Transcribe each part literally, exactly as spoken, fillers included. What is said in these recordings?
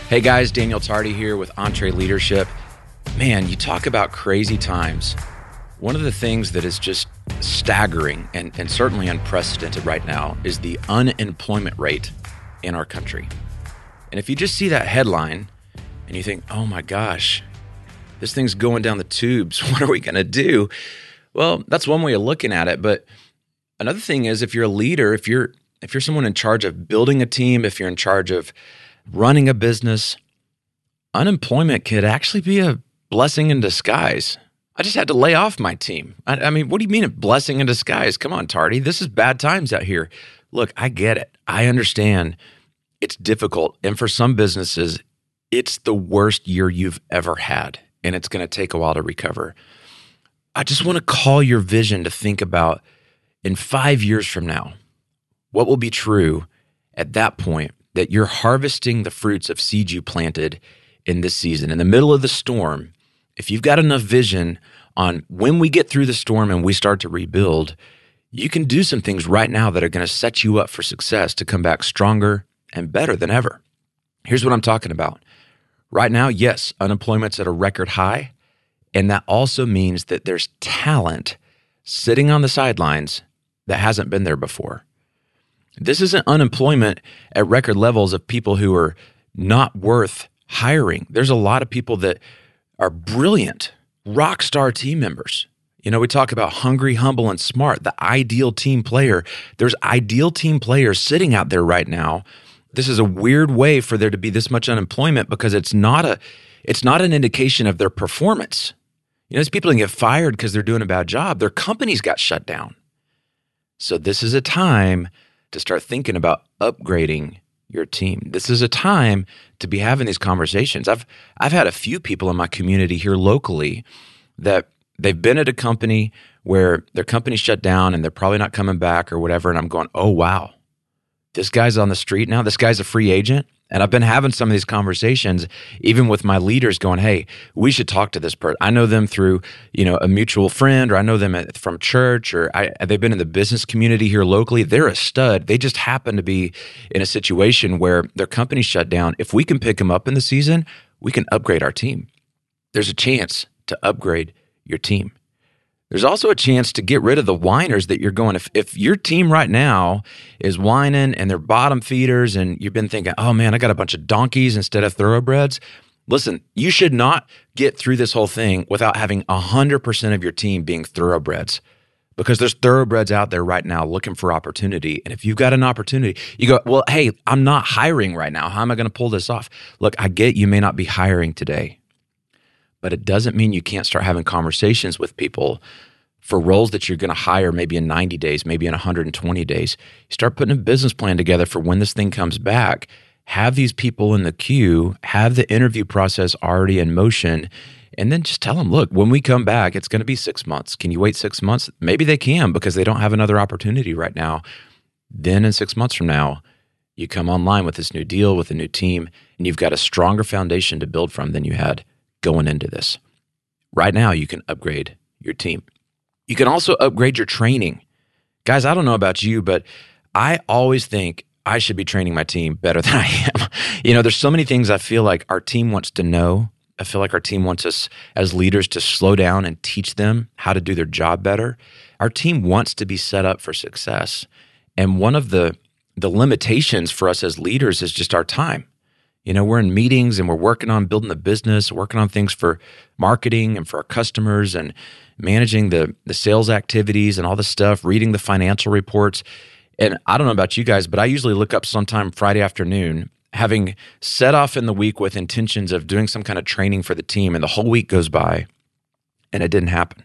Hey guys, Daniel Tardy here with EntreLeadership. Man, you talk about crazy times. One of the things that is just staggering and, and certainly unprecedented right now is the unemployment rate in our country. And if you just see that headline and you think, oh my gosh, this thing's going down the tubes, what are we going to do? Well, that's one way of looking at it. But another thing is, if you're a leader, if you're if you're someone in charge of building a team, if you're in charge of running a business, unemployment could actually be a blessing in disguise. I just had to lay off my team. I, I mean, what do you mean a blessing in disguise? Come on, Tardy. This is bad times out here. Look, I get it. I understand it's difficult. And for some businesses, it's the worst year you've ever had. And it's going to take a while to recover. I just want to call your vision to think about, in five years from now, what will be true at that point, that you're harvesting the fruits of seeds you planted in this season. In the middle of the storm, if you've got enough vision on when we get through the storm and we start to rebuild, you can do some things right now that are going to set you up for success to come back stronger and better than ever. Here's what I'm talking about. Right now, yes, unemployment's at a record high, and that also means that there's talent sitting on the sidelines that hasn't been there before. This isn't unemployment at record levels of people who are not worth hiring. There's a lot of people that are brilliant, rock star team members. You know, we talk about hungry, humble, and smart, the ideal team player. There's ideal team players sitting out there right now. This is a weird way for there to be this much unemployment because it's not a, it's not an indication of their performance. You know, these people can get fired because they're doing a bad job. Their companies got shut down. So this is a time to start thinking about upgrading your team. This is a time to be having these conversations. I've I've had a few people in my community here locally that they've been at a company where their company shut down and they're probably not coming back or whatever. And I'm going, oh, wow, this guy's on the street now. This guy's a free agent. And I've been having some of these conversations, even with my leaders going, hey, we should talk to this person. I know them through, you know, a mutual friend, or I know them at, from church, or I, they've been in the business community here locally. They're a stud. They just happen to be in a situation where their company shut down. If we can pick them up in the season, we can upgrade our team. There's a chance to upgrade your team. There's also a chance to get rid of the whiners that you're going. If if your team right now is whining and they're bottom feeders and you've been thinking, oh man, I got a bunch of donkeys instead of thoroughbreds. Listen, you should not get through this whole thing without having one hundred percent of your team being thoroughbreds, because there's thoroughbreds out there right now looking for opportunity. And if you've got an opportunity, you go, well, hey, I'm not hiring right now. How am I going to pull this off? Look, I get you may not be hiring today, but it doesn't mean you can't start having conversations with people for roles that you're going to hire maybe in ninety days, maybe in one hundred twenty days. You start putting a business plan together for when this thing comes back. Have these people in the queue, have the interview process already in motion, and then just tell them, look, when we come back, it's going to be six months. Can you wait six months? Maybe they can because they don't have another opportunity right now. Then in six months from now, you come online with this new deal, with a new team, and you've got a stronger foundation to build from than you had going into this. Right now, you can upgrade your team. You can also upgrade your training. Guys, I don't know about you, but I always think I should be training my team better than I am. You know, there's so many things I feel like our team wants to know. I feel like our team wants us as leaders to slow down and teach them how to do their job better. Our team wants to be set up for success. And one of the, the limitations for us as leaders is just our time. You know, we're in meetings and we're working on building the business, working on things for marketing and for our customers and managing the, the sales activities and all this stuff, reading the financial reports. And I don't know about you guys, but I usually look up sometime Friday afternoon, having set off in the week with intentions of doing some kind of training for the team, and the whole week goes by and it didn't happen.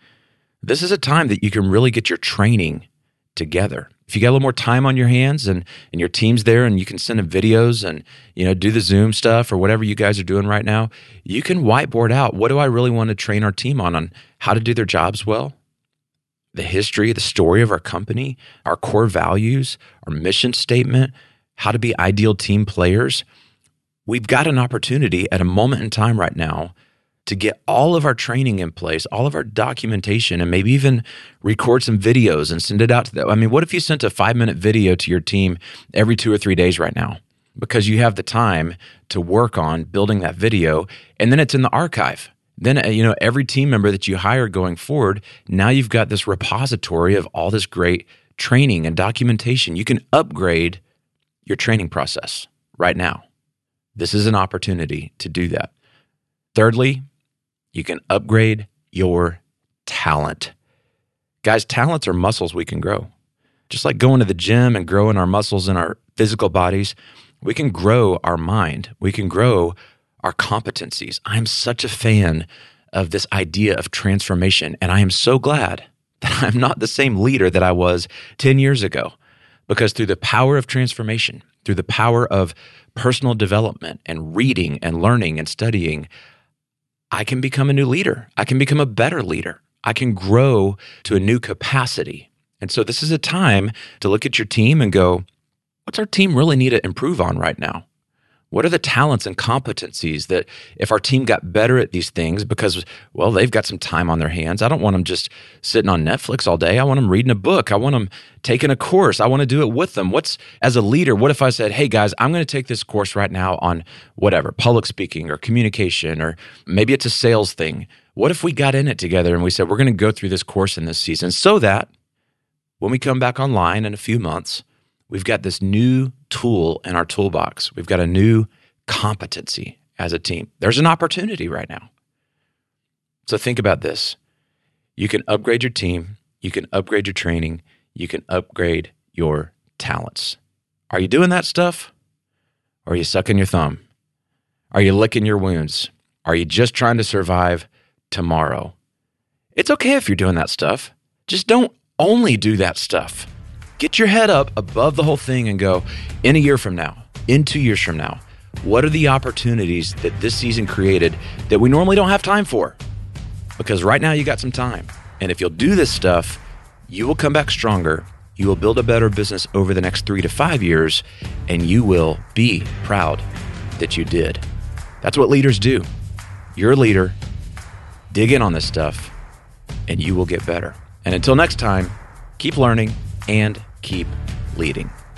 This is a time that you can really get your training together. If you got a little more time on your hands and, and your team's there and you can send them videos and, you know, do the Zoom stuff or whatever you guys are doing right now, you can whiteboard out, what do I really want to train our team on, on how to do their jobs well, the history, the story of our company, our core values, our mission statement, how to be ideal team players. We've got an opportunity at a moment in time right now to get all of our training in place, all of our documentation, and maybe even record some videos and send it out to them. I mean, what if you sent a five-minute video to your team every two or three days right now? because you have the time to work on building that video, and then it's in the archive. Then, you know, every team member that you hire going forward, now you've got this repository of all this great training and documentation. You can upgrade your training process right now. This is an opportunity to do that. Thirdly, you can upgrade your talent. Guys, talents are muscles we can grow. Just like going to the gym and growing our muscles in our physical bodies, we can grow our mind. We can grow our competencies. I'm such a fan of this idea of transformation, and I am so glad that I'm not the same leader that I was ten years ago, because through the power of transformation, through the power of personal development and reading and learning and studying, I can become a new leader. I can become a better leader. I can grow to a new capacity. And so this is a time to look at your team and go, what's our team really need to improve on right now? What are the talents and competencies that if our team got better at these things because, well, they've got some time on their hands. I don't want them just sitting on Netflix all day. I want them reading a book. I want them taking a course. I want to do it with them. What's, as a leader, what if I said, hey guys, I'm going to take this course right now on whatever, public speaking or communication, or maybe it's a sales thing. What if we got in it together and we said, we're going to go through this course in this season so that when we come back online in a few months, we've got this new tool in our toolbox. We've got a new competency as a team. There's an opportunity right now. So think about this. You can upgrade your team. You can upgrade your training. You can upgrade your talents. Are you doing that stuff? Or are you sucking your thumb? Are you licking your wounds? Are you just trying to survive tomorrow? It's okay if you're doing that stuff. Just don't only do that stuff. Get your head up above the whole thing and go, in a year from now, in two years from now, what are the opportunities that this season created that we normally don't have time for? Because right now you got some time. And if you'll do this stuff, you will come back stronger. You will build a better business over the next three to five years, and you will be proud that you did. That's what leaders do. You're a leader. Dig in on this stuff, and you will get better. And until next time, keep learning and keep leading.